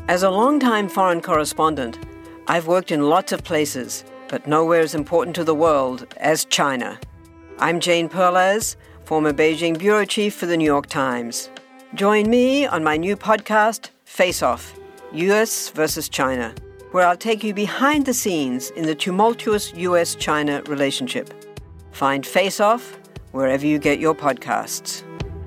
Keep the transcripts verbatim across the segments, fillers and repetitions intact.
As a long-time foreign correspondent, I've worked in lots of places, but nowhere as important to the world as China. I'm Jane Perlez, former Beijing bureau chief for the New York Times. Join me on my new podcast, Face Off, U S versus China, where I'll take you behind the scenes in the tumultuous U S China relationship. Find Face Off wherever you get your podcasts.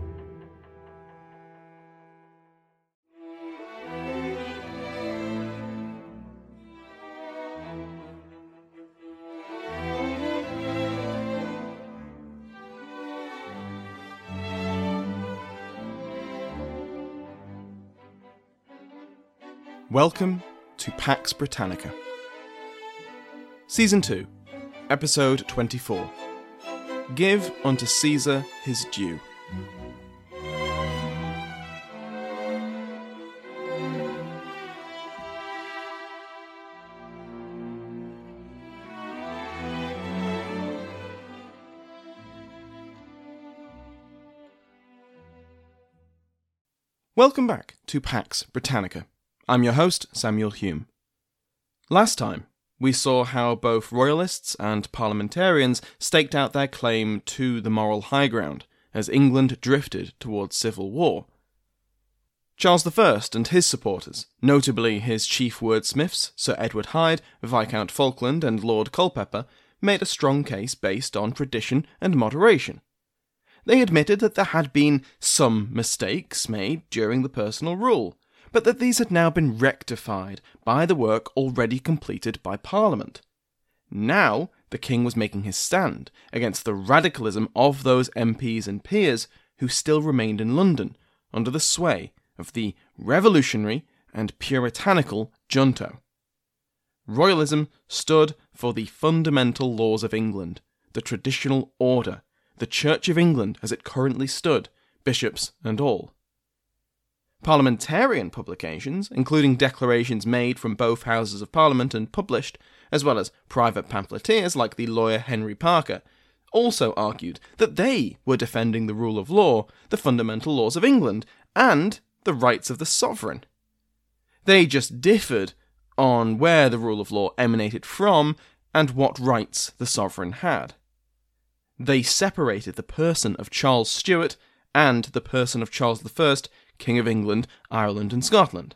Welcome to Pax Britannica. Season two, Episode twenty-four. Give unto Caesar his due. Welcome back to Pax Britannica. I'm your host, Samuel Hume. Last time, we saw how both royalists and parliamentarians staked out their claim to the moral high ground as England drifted towards civil war. Charles the First and his supporters, notably his chief wordsmiths, Sir Edward Hyde, Viscount Falkland and Lord Culpeper, made a strong case based on tradition and moderation. They admitted that there had been some mistakes made during the personal rule, but that these had now been rectified by the work already completed by Parliament. Now, the king was making his stand against the radicalism of those M Ps and peers who still remained in London under the sway of the revolutionary and puritanical junto. Royalism stood for the fundamental laws of England, the traditional order, the Church of England as it currently stood, bishops and all. Parliamentarian publications, including declarations made from both Houses of Parliament and published, as well as private pamphleteers like the lawyer Henry Parker, also argued that they were defending the rule of law, the fundamental laws of England, and the rights of the sovereign. They just differed on where the rule of law emanated from and what rights the sovereign had. They separated the person of Charles Stuart and the person of Charles the First, King of England, Ireland and Scotland.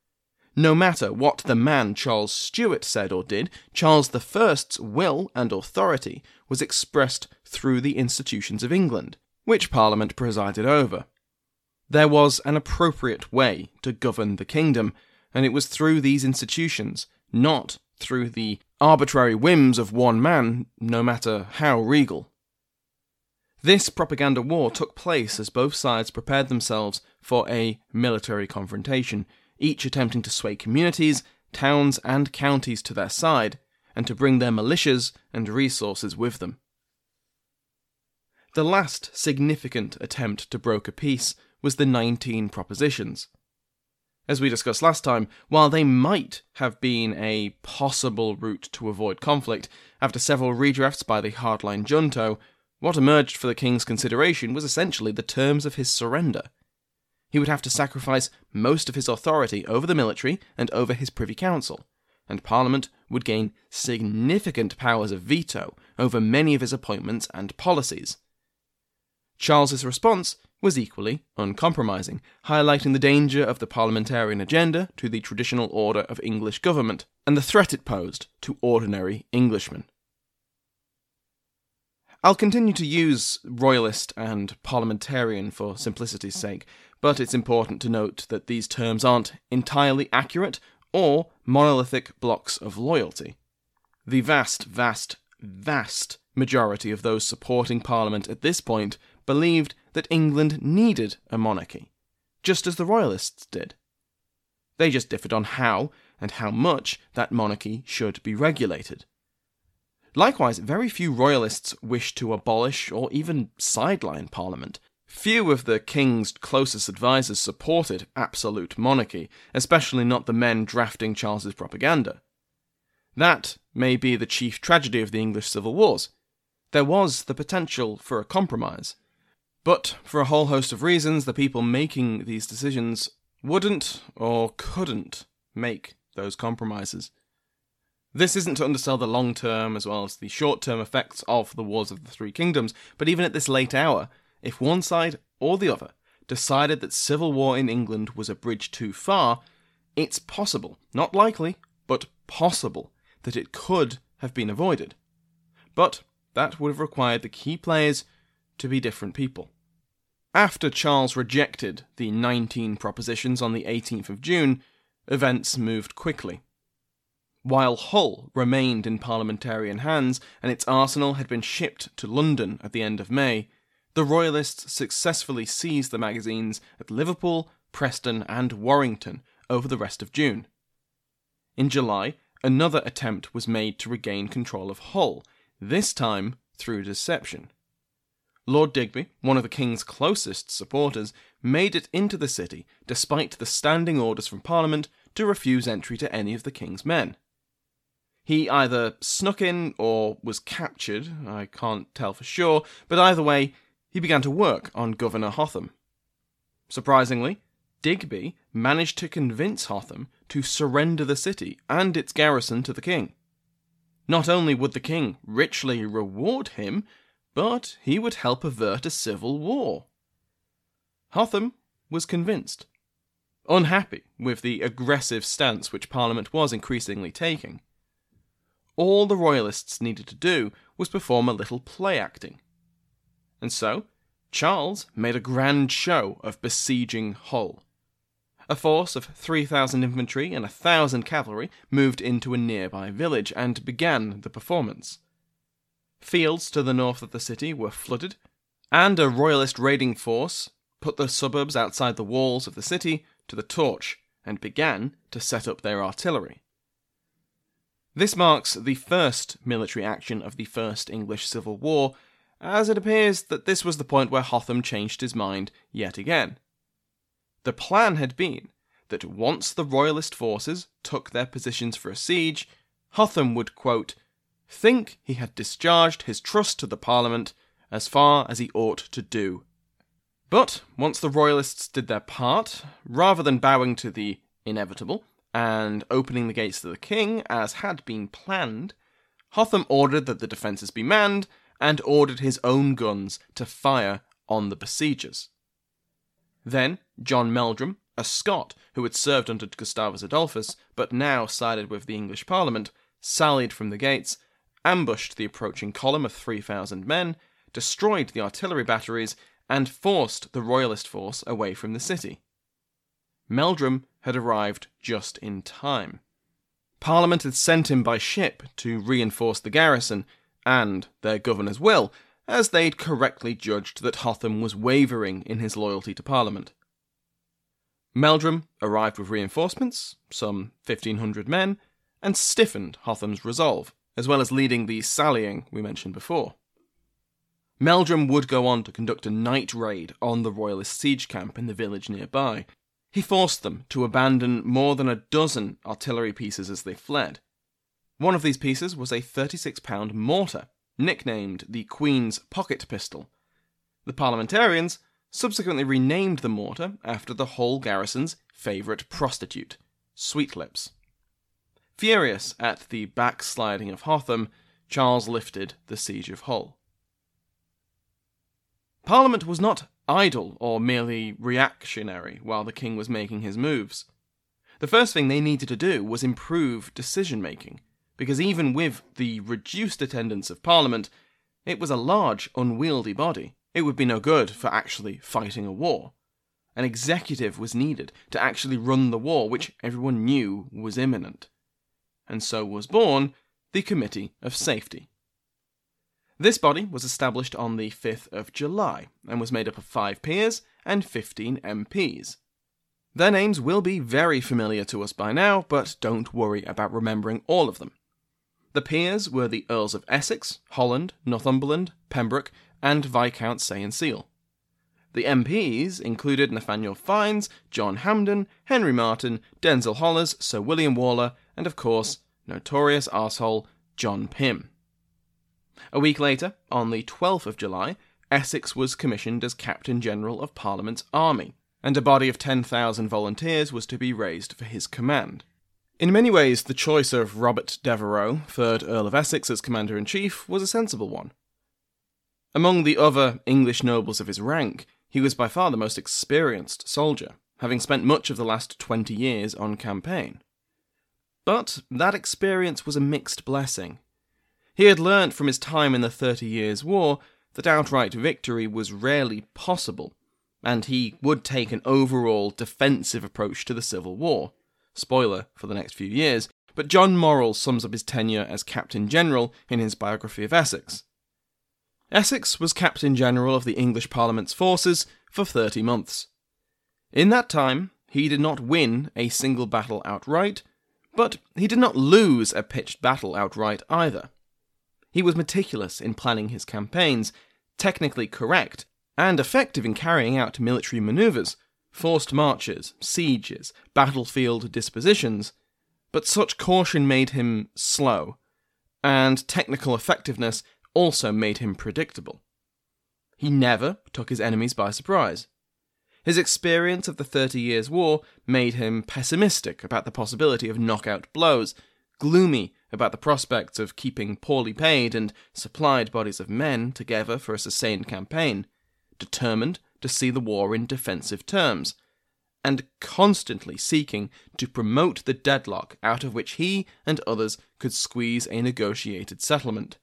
No matter what the man Charles Stuart said or did, Charles the First's will and authority was expressed through the institutions of England, which Parliament presided over. There was an appropriate way to govern the kingdom, and it was through these institutions, not through the arbitrary whims of one man, no matter how regal. This propaganda war took place as both sides prepared themselves for a military confrontation, each attempting to sway communities, towns and counties to their side, and to bring their militias and resources with them. The last significant attempt to broker peace was the Nineteen Propositions. As we discussed last time, while they might have been a possible route to avoid conflict, after several redrafts by the hardline junto, what emerged for the king's consideration was essentially the terms of his surrender. He would have to sacrifice most of his authority over the military and over his Privy Council, and Parliament would gain significant powers of veto over many of his appointments and policies. Charles's response was equally uncompromising, highlighting the danger of the parliamentarian agenda to the traditional order of English government, and the threat it posed to ordinary Englishmen. I'll continue to use royalist and parliamentarian for simplicity's sake, but it's important to note that these terms aren't entirely accurate or monolithic blocks of loyalty. The vast, vast, vast majority of those supporting Parliament at this point believed that England needed a monarchy, just as the royalists did. They just differed on how and how much that monarchy should be regulated. Likewise, very few royalists wished to abolish or even sideline Parliament. Few of the king's closest advisers supported absolute monarchy, especially not the men drafting Charles's propaganda. That may be the chief tragedy of the English civil wars. There was the potential for a compromise. But for a whole host of reasons, the people making these decisions wouldn't or couldn't make those compromises. This isn't to undersell the long-term as well as the short-term effects of the Wars of the Three Kingdoms, but even at this late hour, if one side or the other decided that civil war in England was a bridge too far, it's possible, not likely, but possible, that it could have been avoided. But that would have required the key players to be different people. After Charles rejected the nineteen propositions on the eighteenth of June, events moved quickly. While Hull remained in parliamentarian hands and its arsenal had been shipped to London at the end of May, the Royalists successfully seized the magazines at Liverpool, Preston and Warrington over the rest of June. In July, another attempt was made to regain control of Hull, this time through deception. Lord Digby, one of the King's closest supporters, made it into the city despite the standing orders from Parliament to refuse entry to any of the King's men. He either snuck in or was captured, I can't tell for sure, but either way, he began to work on Governor Hotham. Surprisingly, Digby managed to convince Hotham to surrender the city and its garrison to the King. Not only would the King richly reward him, but he would help avert a civil war. Hotham was convinced, unhappy with the aggressive stance which Parliament was increasingly taking. All the Royalists needed to do was perform a little play-acting. And so, Charles made a grand show of besieging Hull. A force of three thousand infantry and one thousand cavalry moved into a nearby village and began the performance. Fields to the north of the city were flooded, and a Royalist raiding force put the suburbs outside the walls of the city to the torch and began to set up their artillery. This marks the first military action of the First English Civil War, as it appears that this was the point where Hotham changed his mind yet again. The plan had been that once the Royalist forces took their positions for a siege, Hotham would, quote, think he had discharged his trust to the Parliament as far as he ought to do. But once the Royalists did their part, rather than bowing to the inevitable and opening the gates to the King, as had been planned, Hotham ordered that the defences be manned and ordered his own guns to fire on the besiegers. Then John Meldrum, a Scot who had served under Gustavus Adolphus but now sided with the English Parliament, sallied from the gates, ambushed the approaching column of three thousand men, destroyed the artillery batteries, and forced the Royalist force away from the city. Meldrum had arrived just in time. Parliament had sent him by ship to reinforce the garrison, and their governor's will, as they'd correctly judged that Hotham was wavering in his loyalty to Parliament. Meldrum arrived with reinforcements, some fifteen hundred men, and stiffened Hotham's resolve, as well as leading the sallying we mentioned before. Meldrum would go on to conduct a night raid on the Royalist siege camp in the village nearby. He forced them to abandon more than a dozen artillery pieces as they fled. One of these pieces was a thirty-six pound mortar, nicknamed the Queen's Pocket Pistol. The parliamentarians subsequently renamed the mortar after the Hull garrison's favourite prostitute, Sweetlips. Furious at the backsliding of Hotham, Charles lifted the siege of Hull. Parliament was not idle or merely reactionary while the King was making his moves. The first thing they needed to do was improve decision-making, because even with the reduced attendance of Parliament, it was a large, unwieldy body. It would be no good for actually fighting a war. An executive was needed to actually run the war, which everyone knew was imminent. And so was born the Committee of Safety. This body was established on the fifth of July, and was made up of five peers and fifteen M Ps. Their names will be very familiar to us by now, but don't worry about remembering all of them. The peers were the Earls of Essex, Holland, Northumberland, Pembroke, and Viscount Say and Seal. The M Ps included Nathaniel Fiennes, John Hampden, Henry Martin, Denzil Hollis, Sir William Waller, and of course, notorious arsehole John Pym. A week later, on the twelfth of July, Essex was commissioned as Captain General of Parliament's army, and a body of ten thousand volunteers was to be raised for his command. In many ways, the choice of Robert Devereux, third Earl of Essex, as Commander-in-Chief was a sensible one. Among the other English nobles of his rank, he was by far the most experienced soldier, having spent much of the last twenty years on campaign. But that experience was a mixed blessing. He had learnt from his time in the Thirty Years' War that outright victory was rarely possible, and he would take an overall defensive approach to the Civil War. Spoiler for the next few years, but John Morrell sums up his tenure as Captain General in his biography of Essex. Essex was Captain General of the English Parliament's forces for thirty months. In that time, he did not win a single battle outright, but he did not lose a pitched battle outright either. He was meticulous in planning his campaigns, technically correct, and effective in carrying out military manoeuvres, forced marches, sieges, battlefield dispositions, but such caution made him slow, and technical effectiveness also made him predictable. He never took his enemies by surprise. His experience of the Thirty Years' War made him pessimistic about the possibility of knockout blows, gloomy about the prospects of keeping poorly paid and supplied bodies of men together for a sustained campaign, determined to see the war in defensive terms, and constantly seeking to promote the deadlock out of which he and others could squeeze a negotiated settlement.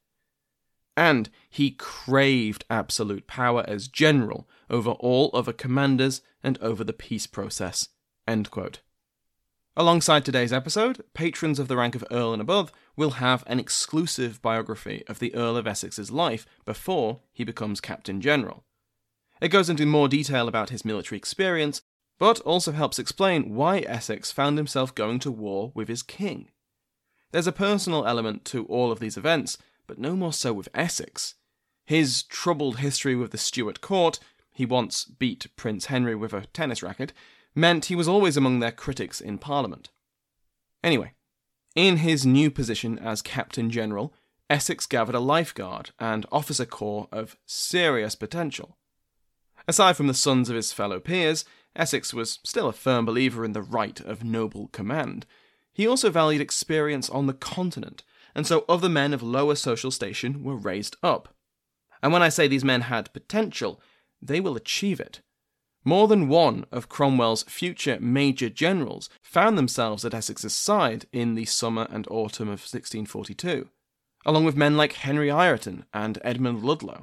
And he craved absolute power as general over all other commanders and over the peace process." End quote. Alongside today's episode, patrons of the rank of Earl and above will have an exclusive biography of the Earl of Essex's life before he becomes Captain General. It goes into more detail about his military experience, but also helps explain why Essex found himself going to war with his king. There's a personal element to all of these events, but no more so with Essex. His troubled history with the Stuart court, he once beat Prince Henry with a tennis racket, meant he was always among their critics in Parliament. Anyway, in his new position as Captain General, Essex gathered a lifeguard and officer corps of serious potential. Aside from the sons of his fellow peers, Essex was still a firm believer in the right of noble command. He also valued experience on the continent, and so other men of lower social station were raised up. And when I say these men had potential, they will achieve it. More than one of Cromwell's future major generals found themselves at Essex's side in the summer and autumn of sixteen forty-two, along with men like Henry Ireton and Edmund Ludlow.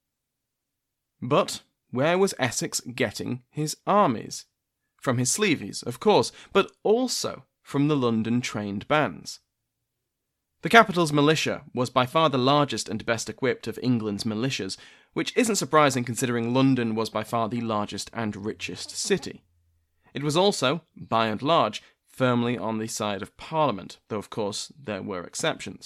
But where was Essex getting his armies? From his sleeveys, of course, but also from the London trained bands. The capital's militia was by far the largest and best equipped of England's militias, which isn't surprising considering London was by far the largest and richest city. It was also, by and large, firmly on the side of Parliament, though of course there were exceptions.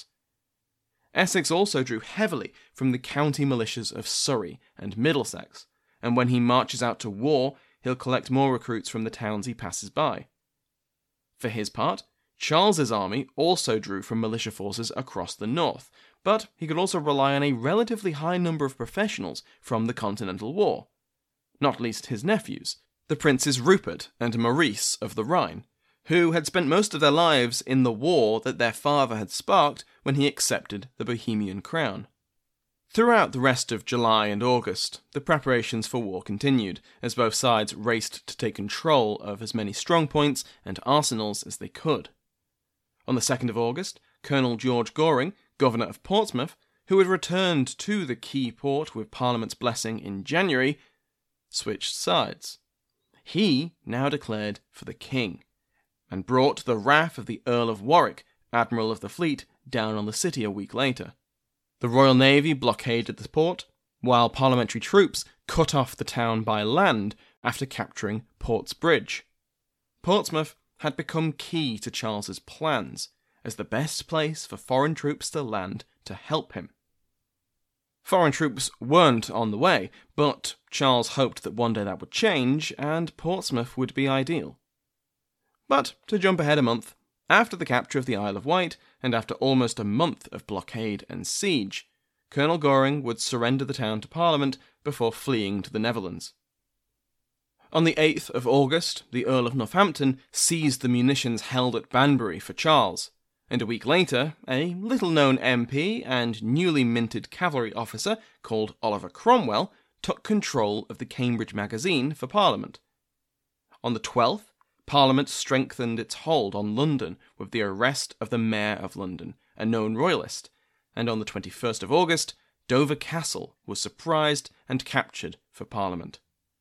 Essex also drew heavily from the county militias of Surrey and Middlesex, and when he marches out to war, he'll collect more recruits from the towns he passes by. For his part, Charles's army also drew from militia forces across the north, but he could also rely on a relatively high number of professionals from the Continental War, not least his nephews, the Princes Rupert and Maurice of the Rhine, who had spent most of their lives in the war that their father had sparked when he accepted the Bohemian crown. Throughout the rest of July and August, the preparations for war continued, as both sides raced to take control of as many strongpoints and arsenals as they could. On the second of August, Colonel George Goring, Governor of Portsmouth, who had returned to the key port with Parliament's blessing in January, switched sides. He now declared for the king, and brought the wrath of the Earl of Warwick, Admiral of the Fleet, down on the city a week later. The Royal Navy blockaded the port, while parliamentary troops cut off the town by land after capturing Port's Bridge. Portsmouth had become key to Charles's plans, as the best place for foreign troops to land to help him. Foreign troops weren't on the way, but Charles hoped that one day that would change, and Portsmouth would be ideal. But, to jump ahead a month, after the capture of the Isle of Wight, and after almost a month of blockade and siege, Colonel Goring would surrender the town to Parliament before fleeing to the Netherlands. On the eighth of August, the Earl of Northampton seized the munitions held at Banbury for Charles, and a week later, a little-known M P and newly minted cavalry officer called Oliver Cromwell took control of the Cambridge Magazine for Parliament. On the twelfth, Parliament strengthened its hold on London with the arrest of the Mayor of London, a known royalist, and on the twenty-first of August, Dover Castle was surprised and captured for Parliament.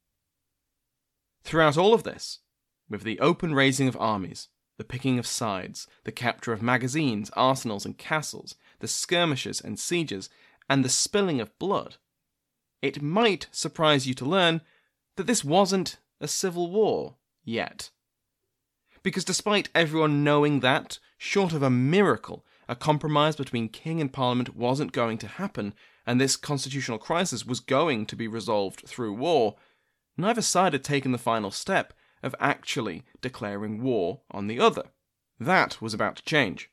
Throughout all of this, with the open raising of armies, the picking of sides, the capture of magazines, arsenals and castles, the skirmishes and sieges, and the spilling of blood, it might surprise you to learn that this wasn't a civil war yet. Because despite everyone knowing that, short of a miracle, a compromise between king and parliament wasn't going to happen, and this constitutional crisis was going to be resolved through war, neither side had taken the final step of actually declaring war on the other. That was about to change.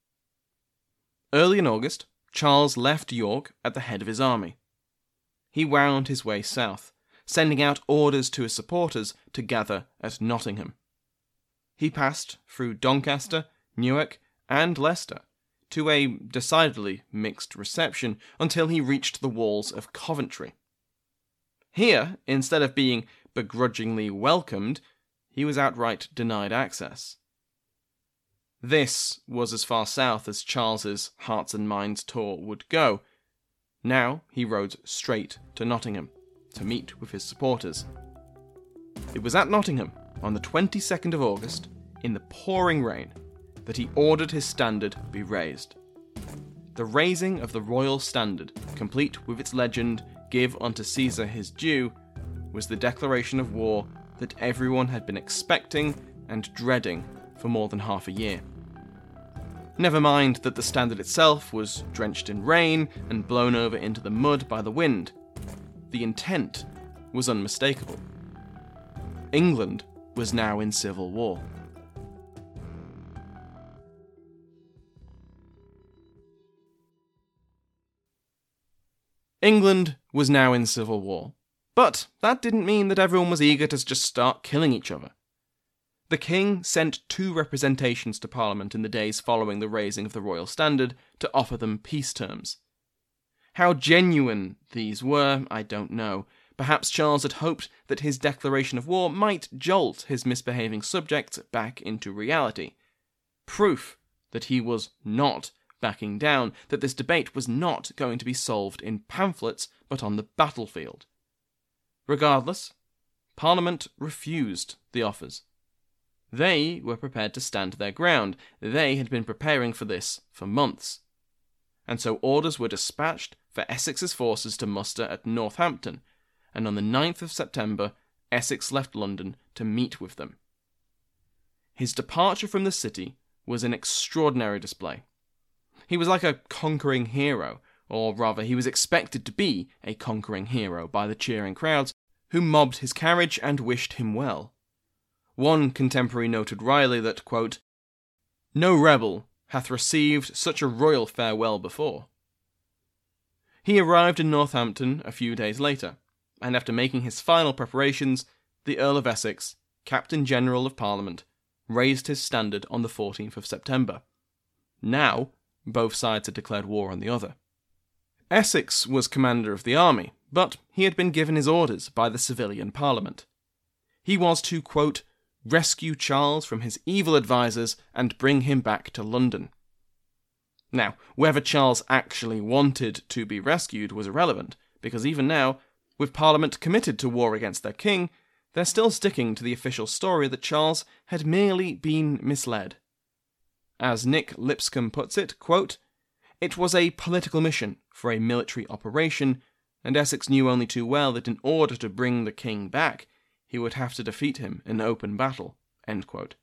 Early in August, Charles left York at the head of his army. He wound his way south, sending out orders to his supporters to gather at Nottingham. He passed through Doncaster, Newark, and Leicester, to a decidedly mixed reception until he reached the walls of Coventry. Here, instead of being begrudgingly welcomed, he was outright denied access. This was as far south as Charles's Hearts and Minds tour would go. Now he rode straight to Nottingham to meet with his supporters. It was at Nottingham, on the twenty-second of August, in the pouring rain, that he ordered his standard be raised. The raising of the royal standard, complete with its legend, "Give unto Caesar his due," was the declaration of war that everyone had been expecting and dreading for more than half a year. Never mind that the standard itself was drenched in rain and blown over into the mud by the wind. The intent was unmistakable. England was now in civil war. England was now in civil war, but that didn't mean that everyone was eager to just start killing each other. The king sent two representations to Parliament in the days following the raising of the royal standard to offer them peace terms. How genuine these were, I don't know. Perhaps Charles had hoped that his declaration of war might jolt his misbehaving subjects back into reality. Proof that he was not backing down, that this debate was not going to be solved in pamphlets, but on the battlefield. Regardless, Parliament refused the offers. They were prepared to stand their ground. They had been preparing for this for months. And so orders were dispatched for Essex's forces to muster at Northampton, and on the ninth of September, Essex left London to meet with them. His departure from the city was an extraordinary display. He was like a conquering hero, or rather he was expected to be a conquering hero by the cheering crowds, who mobbed his carriage and wished him well. One contemporary noted wryly that, quote, "No rebel hath received such a royal farewell before." He arrived in Northampton a few days later, and after making his final preparations, the Earl of Essex, Captain General of Parliament, raised his standard on the fourteenth of September. Now, both sides had declared war on the other. Essex was commander of the army, but he had been given his orders by the civilian Parliament. He was to, quote, rescue Charles from his evil advisers and bring him back to London. Now, whether Charles actually wanted to be rescued was irrelevant, because even now, with Parliament committed to war against their king, they're still sticking to the official story that Charles had merely been misled. As Nick Lipscomb puts it, quote, "It was a political mission for a military operation, and Essex knew only too well that in order to bring the king back, he would have to defeat him in open battle." End quote.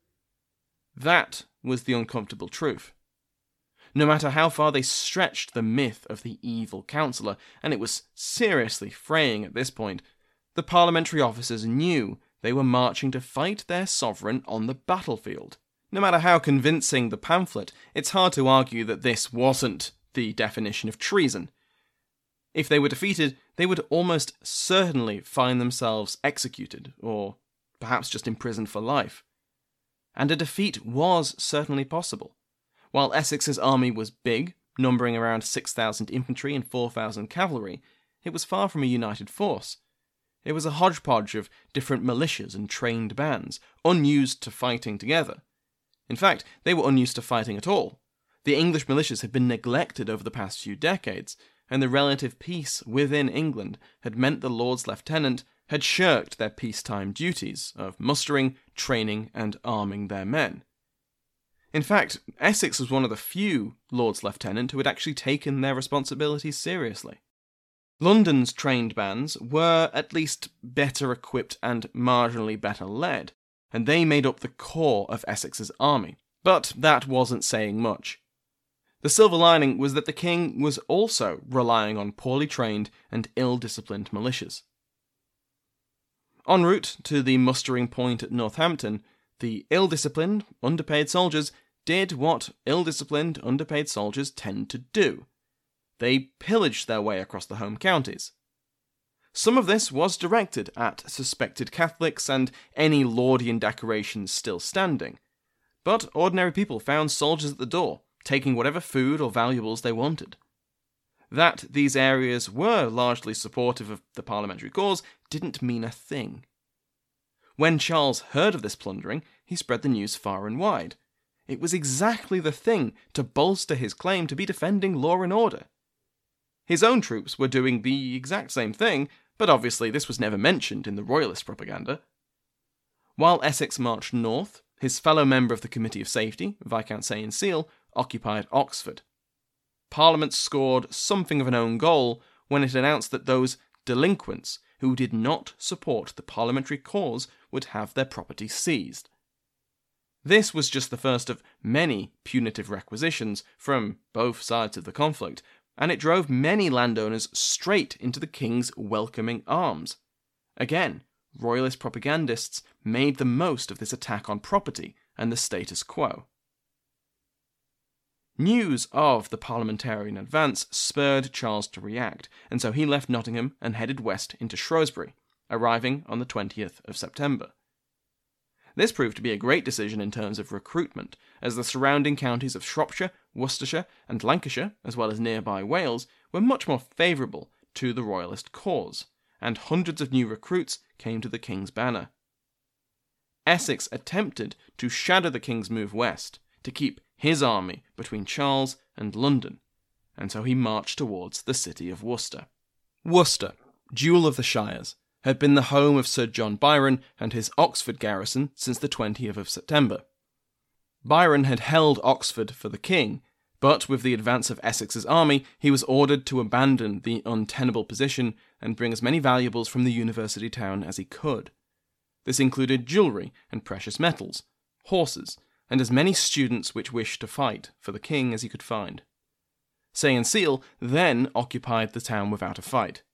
That was the uncomfortable truth. No matter how far they stretched the myth of the evil counsellor, and it was seriously fraying at this point, the parliamentary officers knew they were marching to fight their sovereign on the battlefield. No matter how convincing the pamphlet, it's hard to argue that this wasn't the definition of treason. If they were defeated, they would almost certainly find themselves executed, or perhaps just imprisoned for life. And a defeat was certainly possible. While Essex's army was big, numbering around six thousand infantry and four thousand cavalry, it was far from a united force. It was a hodgepodge of different militias and trained bands, unused to fighting together. In fact, they were unused to fighting at all. The English militias had been neglected over the past few decades, and the relative peace within England had meant the Lords Lieutenant had shirked their peacetime duties of mustering, training, and arming their men. In fact, Essex was one of the few Lords Lieutenant who had actually taken their responsibilities seriously. London's trained bands were at least better equipped and marginally better led, and they made up the core of Essex's army, but that wasn't saying much. The silver lining was that the king was also relying on poorly trained and ill-disciplined militias. En route to the mustering point at Northampton, the ill-disciplined, underpaid soldiers did what ill-disciplined, underpaid soldiers tend to do. They pillaged their way across the home counties. Some of this was directed at suspected Catholics and any Laudian decorations still standing, but ordinary people found soldiers at the door, taking whatever food or valuables they wanted. That these areas were largely supportive of the parliamentary cause didn't mean a thing. When Charles heard of this plundering, he spread the news far and wide. It was exactly the thing to bolster his claim to be defending law and order. His own troops were doing the exact same thing, but obviously this was never mentioned in the royalist propaganda. While Essex marched north, his fellow member of the Committee of Safety, Viscount Sayen Seale, occupied Oxford. Parliament scored something of an own goal when it announced that those delinquents who did not support the parliamentary cause would have their property seized. This was just the first of many punitive requisitions from both sides of the conflict, and it drove many landowners straight into the king's welcoming arms. Again, royalist propagandists made the most of this attack on property and the status quo. News of the parliamentarian advance spurred Charles to react, and so he left Nottingham and headed west into Shrewsbury, arriving on the twentieth of September. This proved to be a great decision in terms of recruitment, as the surrounding counties of Shropshire, Worcestershire, and Lancashire, as well as nearby Wales, were much more favourable to the royalist cause, and hundreds of new recruits came to the king's banner. Essex attempted to shadow the king's move west, to keep his army between Charles and London, and so he marched towards the city of Worcester. Worcester, jewel of the Shires, had been the home of Sir John Byron and his Oxford garrison since the twentieth of September. Byron had held Oxford for the king, but with the advance of Essex's army, he was ordered to abandon the untenable position and bring as many valuables from the university town as he could. This included jewellery and precious metals, horses, and as many students which wished to fight for the king as he could find. Sayen Seale then occupied the town without a fight.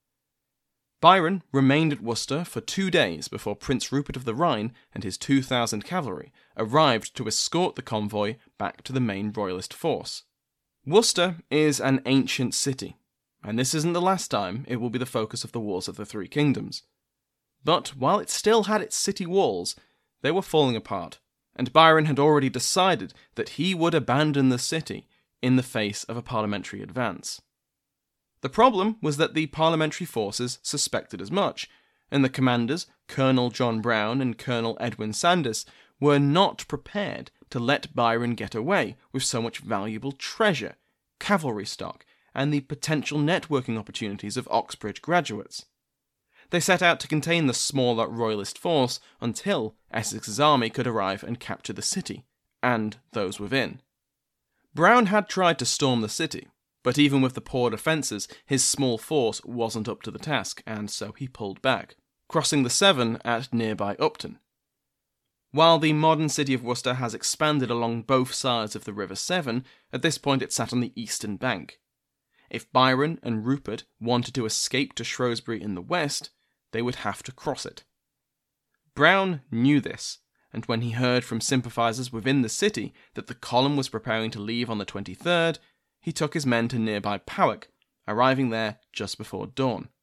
Byron remained at Worcester for two days before Prince Rupert of the Rhine and his two thousand cavalry arrived to escort the convoy back to the main royalist force. Worcester is an ancient city, and this isn't the last time it will be the focus of the Wars of the Three Kingdoms. But while it still had its city walls, they were falling apart, and Byron had already decided that he would abandon the city in the face of a parliamentary advance. The problem was that the parliamentary forces suspected as much, and the commanders, Colonel John Brown and Colonel Edwin Sandys, were not prepared to let Byron get away with so much valuable treasure, cavalry stock, and the potential networking opportunities of Oxbridge graduates. They set out to contain the smaller royalist force until Essex's army could arrive and capture the city, and those within. Brown had tried to storm the city, but even with the poor defences, his small force wasn't up to the task, and so he pulled back, crossing the Severn at nearby Upton. While the modern city of Worcester has expanded along both sides of the River Severn, at this point it sat on the eastern bank. If Byron and Rupert wanted to escape to Shrewsbury in the west, they would have to cross it. Brown knew this, and when he heard from sympathisers within the city that the column was preparing to leave on the twenty-third, he took his men to nearby Powick, arriving there just before dawn.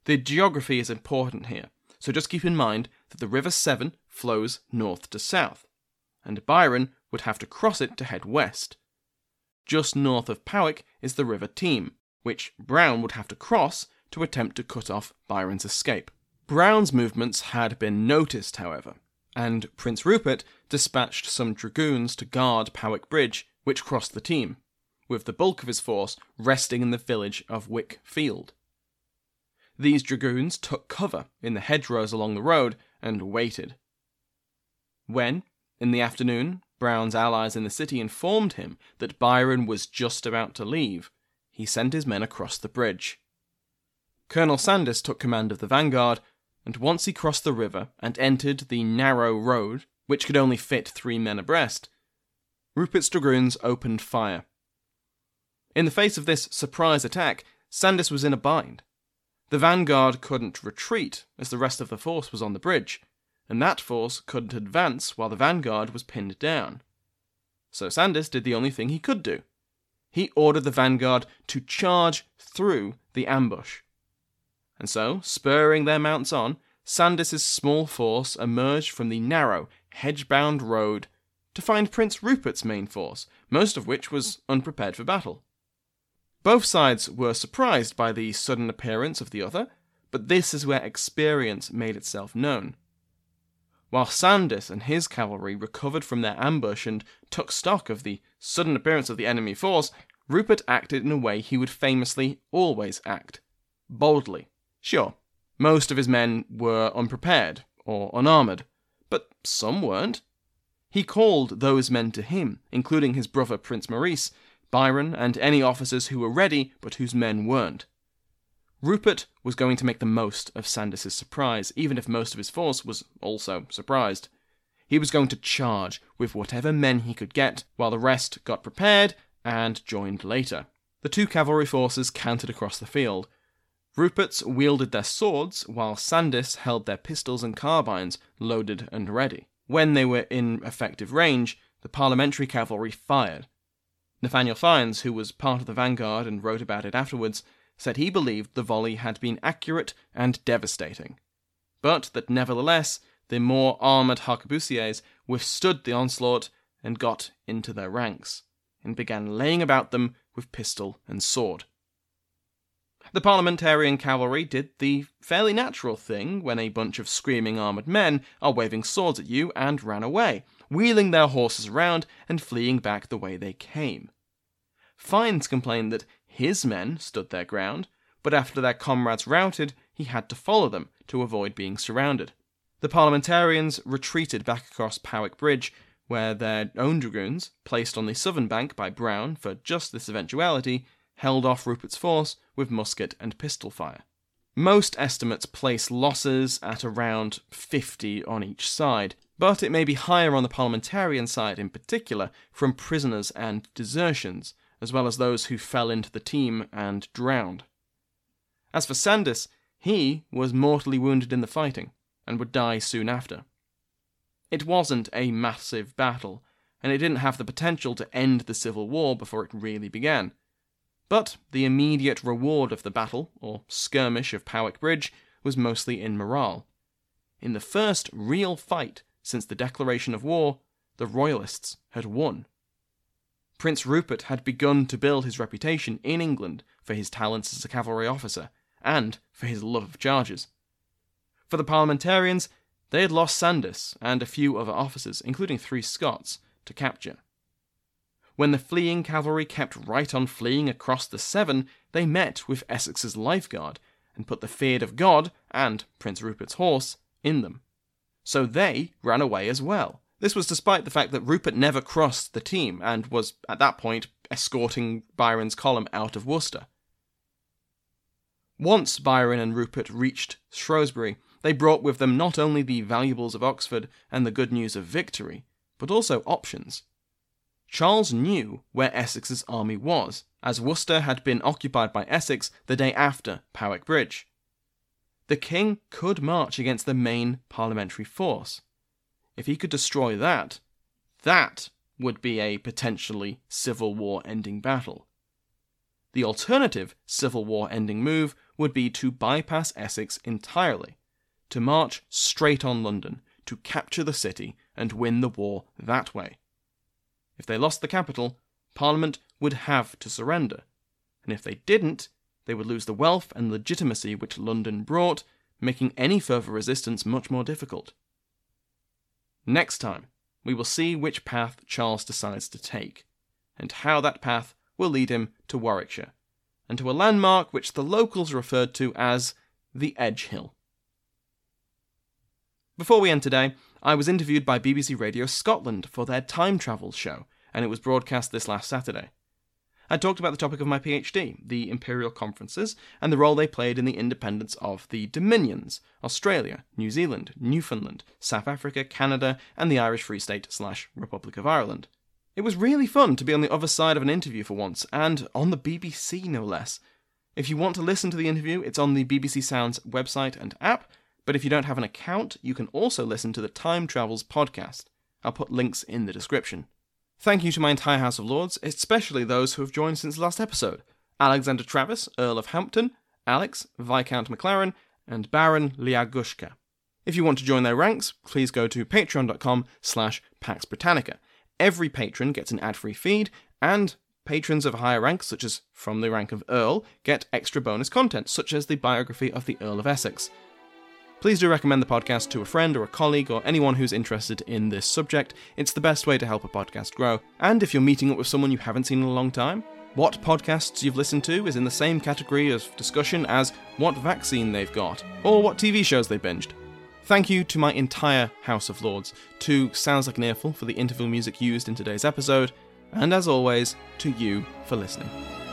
The geography is important here, so just keep in mind that the River Severn flows north to south, and Byron would have to cross it to head west. Just north of Powys is the River Teme, which Browne would have to cross to attempt to cut off Byron's escape. Browne's movements had been noticed, however, and Prince Rupert dispatched some dragoons to guard Powys Bridge, which crossed the Teme, with the bulk of his force resting in the village of Wick Field. These dragoons took cover in the hedgerows along the road and waited. When, in the afternoon, Browne's allies in the city informed him that Byron was just about to leave, he sent his men across the bridge. Colonel Sandys took command of the vanguard, and once he crossed the river and entered the narrow road, which could only fit three men abreast, Rupert's dragoons opened fire. In the face of this surprise attack, Sandys was in a bind. The vanguard couldn't retreat, as the rest of the force was on the bridge, and that force couldn't advance while the vanguard was pinned down. So Sandys did the only thing he could do. He ordered the vanguard to charge through the ambush. And so, spurring their mounts on, Sandys's small force emerged from the narrow, hedge-bound road to find Prince Rupert's main force, most of which was unprepared for battle. Both sides were surprised by the sudden appearance of the other, but this is where experience made itself known. While Sandys and his cavalry recovered from their ambush and took stock of the sudden appearance of the enemy force, Rupert acted in a way he would famously always act: boldly. Sure, most of his men were unprepared or unarmoured, but some weren't. He called those men to him, including his brother Prince Maurice, Byron, and any officers who were ready but whose men weren't. Rupert was going to make the most of Sandys's surprise, even if most of his force was also surprised. He was going to charge with whatever men he could get, while the rest got prepared and joined later. The two cavalry forces cantered across the field. Rupert's wielded their swords, while Sandys held their pistols and carbines loaded and ready. When they were in effective range, the parliamentary cavalry fired. Nathaniel Fiennes, who was part of the vanguard and wrote about it afterwards, said he believed the volley had been accurate and devastating, but that nevertheless the more armoured harquebusiers withstood the onslaught and got into their ranks, and began laying about them with pistol and sword. The parliamentarian cavalry did the fairly natural thing when a bunch of screaming armoured men are waving swords at you, and ran away, wheeling their horses around and fleeing back the way they came. Fiennes complained that his men stood their ground, but after their comrades routed, he had to follow them to avoid being surrounded. The parliamentarians retreated back across Powys Bridge, where their own dragoons, placed on the southern bank by Browne for just this eventuality, held off Rupert's force with musket and pistol fire. Most estimates place losses at around fifty on each side, but it may be higher on the parliamentarian side in particular from prisoners and desertions, as well as those who fell into the Teme and drowned. As for Sandys, he was mortally wounded in the fighting, and would die soon after. It wasn't a massive battle, and it didn't have the potential to end the Civil War before it really began. But the immediate reward of the battle, or skirmish of Powys Bridge, was mostly in morale. In the first real fight since the declaration of war, the Royalists had won. Prince Rupert had begun to build his reputation in England for his talents as a cavalry officer, and for his love of charges. For the parliamentarians, they had lost Sandys and a few other officers, including three Scots, to capture. When the fleeing cavalry kept right on fleeing across the Severn, they met with Essex's lifeguard, and put the fear of God, and Prince Rupert's horse, in them. So they ran away as well. This was despite the fact that Rupert never crossed the Teme, and was, at that point, escorting Byron's column out of Worcester. Once Byron and Rupert reached Shrewsbury, they brought with them not only the valuables of Oxford and the good news of victory, but also options. Charles knew where Essex's army was, as Worcester had been occupied by Essex the day after Powys Bridge. The king could march against the main parliamentary force. If he could destroy that, that would be a potentially Civil War-ending battle. The alternative Civil War-ending move would be to bypass Essex entirely, to march straight on London, to capture the city and win the war that way. If they lost the capital, Parliament would have to surrender, and if they didn't, they would lose the wealth and legitimacy which London brought, making any further resistance much more difficult. Next time, we will see which path Charles decides to take, and how that path will lead him to Warwickshire, and to a landmark which the locals referred to as the Edgehill. Before we end today, I was interviewed by B B C Radio Scotland for their time travel show, and it was broadcast this last Saturday. I talked about the topic of my PhD, the Imperial Conferences, and the role they played in the independence of the Dominions, Australia, New Zealand, Newfoundland, South Africa, Canada, and the Irish Free State slash Republic of Ireland. It was really fun to be on the other side of an interview for once, and on the B B C no less. If you want to listen to the interview, it's on the B B C Sounds website and app, but if you don't have an account, you can also listen to the Time Travels podcast. I'll put links in the description. Thank you to my entire House of Lords, especially those who have joined since the last episode. Alexander Travis, Earl of Hampton, Alex, Viscount McLaren, and Baron Liagushka. If you want to join their ranks, please go to patreon.com slash Pax Britannica. Every patron gets an ad-free feed, and patrons of higher ranks, such as from the rank of Earl, get extra bonus content, such as the biography of the Earl of Essex. Please do recommend the podcast to a friend or a colleague or anyone who's interested in this subject. It's the best way to help a podcast grow. And if you're meeting up with someone you haven't seen in a long time, what podcasts you've listened to is in the same category of discussion as what vaccine they've got, or what T V shows they binged. Thank you to my entire House of Lords, to Sounds Like an Earful for the interval music used in today's episode, and as always, to you for listening.